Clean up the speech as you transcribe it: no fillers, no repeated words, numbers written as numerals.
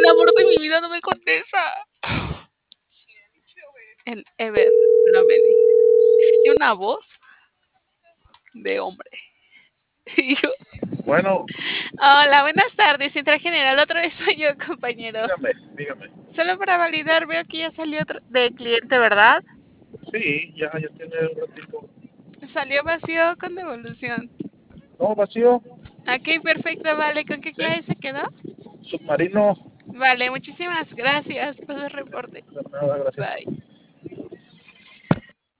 el amor de mi vida no me contesta. El Ever, no me di. Y una voz de hombre. Y yo, Bueno, hola, buenas tardes, Central General, otra vez soy yo, compañero. dígame. Solo para validar, veo que ya salió otro de cliente, ¿verdad? Sí, ya tiene un ratito. Salió vacío con devolución. No, vacío. Ok, perfecto, vale. ¿Con qué Sí. clave se quedó? Submarino. Vale, muchísimas gracias por el reporte. Nada, gracias. Bye.